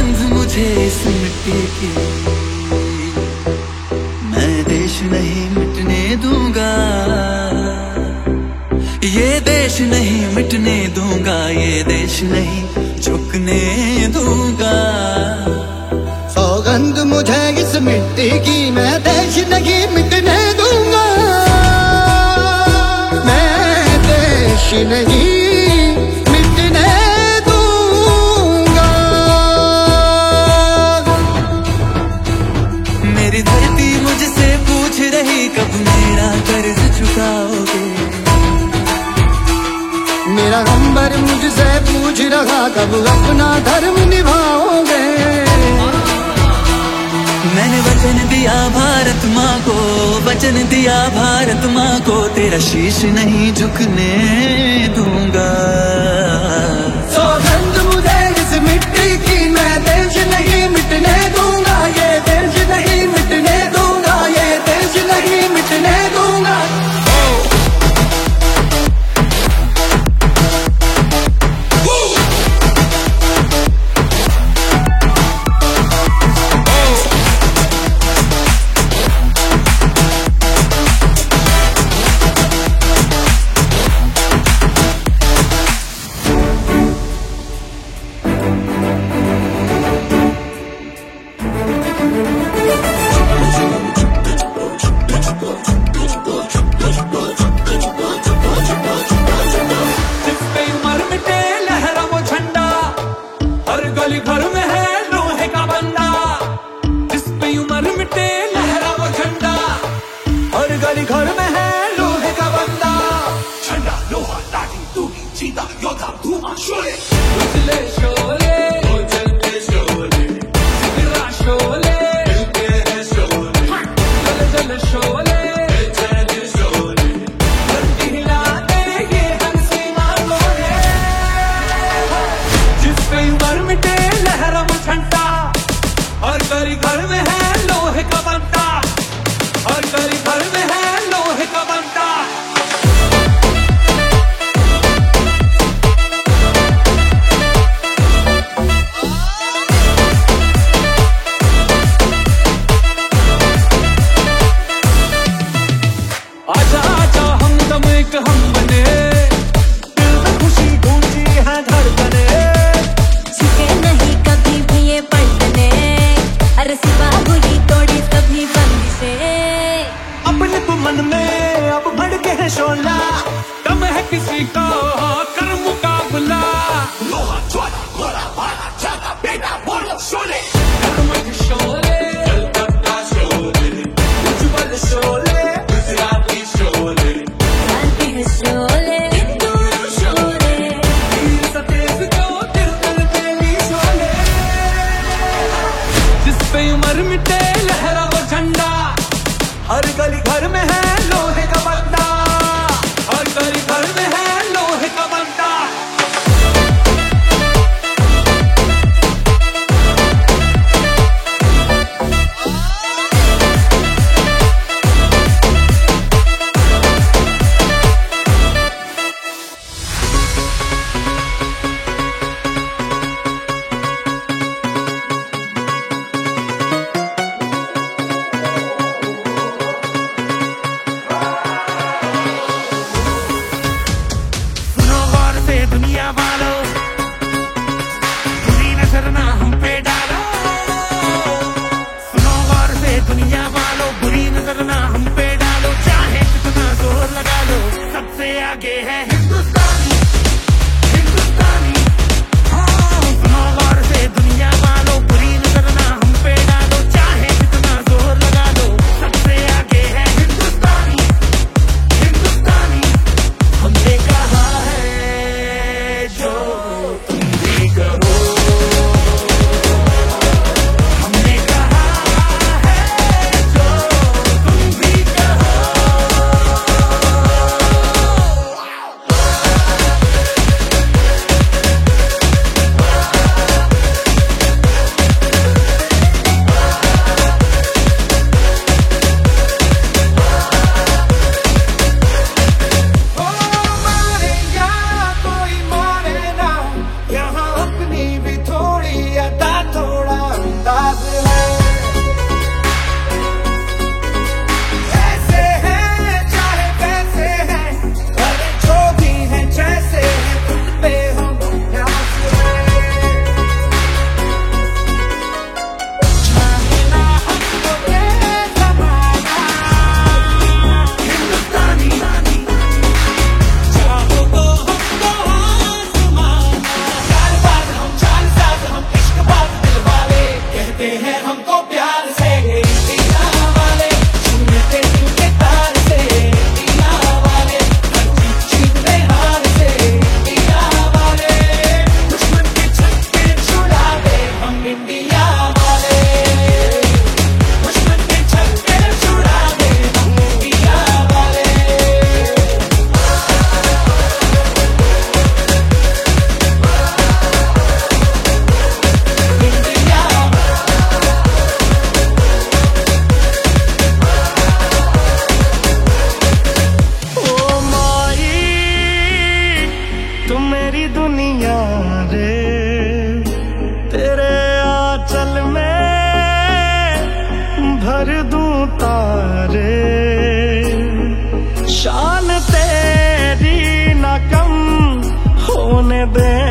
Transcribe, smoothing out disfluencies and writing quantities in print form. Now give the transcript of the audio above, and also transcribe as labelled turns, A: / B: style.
A: सौगंध मुझे इस मिट्टी की, मैं देश नहीं मिटने दूंगा, ये देश नहीं मिटने दूंगा, ये देश नहीं झुकने दूंगा।
B: सौगंध मुझे इस मिट्टी की, मैं देश नहीं मिटने दूंगा, मैं देश नहीं मिटने दूंगा।
A: मेरी धरती मुझसे पूछ रही कब मेरा कर्ज चुकाओगे,
B: मेरा अंबर मुझसे पूछ रहा कब अपना धर्म निभाओगे।
A: मैंने वचन दिया भारत माँ को, वचन दिया भारत माँ को, तेरा शीश नहीं झुकने दूंगा।
B: सौगंध मुझे इस मिट्टी की, मैं देश नहीं मिटने दूंगा, ये देश नहीं मिटने दूंगा, ये देश नहीं मिटने दूंगा।
C: गली घर में है लोहे का बंदा, जिस पे उम्र मिटे लहरा वो झंडा, हर गली घर में है लोहे का बंदा। झंडा लोहा लाठी तूगी चीता योद्धा धुआं शोले, उजले शोले वो जलते शोले, जिगरा शोले मिलते हैं शोले, जल जल शोले बेचैन शोले, धरती हिलाते ये हंसी मांगोले। जिस पे उम्र मिटे लहरा वो झंडा, हर गली घर में है लोहे का बंदा, हर गली घर में है लोहे का बंदा। आजा आजा हम दम एक हम बने, दिल में खुशी गूंजी है धड़कने,
D: झुके नहीं कभी भी ये पलटने, हर सिवा बुरी तोड़ी सभी बंदिशें।
C: अपने तो मन में अब भड़के है शोला, दम है किसी का कर मुकाबला। लोहा ज्वाला घोड़ा भाला जागा बेटा बोलो शोले, धर्म शोले कलकत्ता शोले, उज्जवल शोले गुजराती शोले,
D: शांति है शोले हिंदू शोले,
C: वीर सतेज को दिल दिल तेली शोले। जिस पे उम्र मिटे लहरा वो झंडा, हर गली घर में है लोहे का बंदा, हर गली घर में है लोहे का बंदा।
E: कर दूं तारे, शान तेरी ना कम होने दे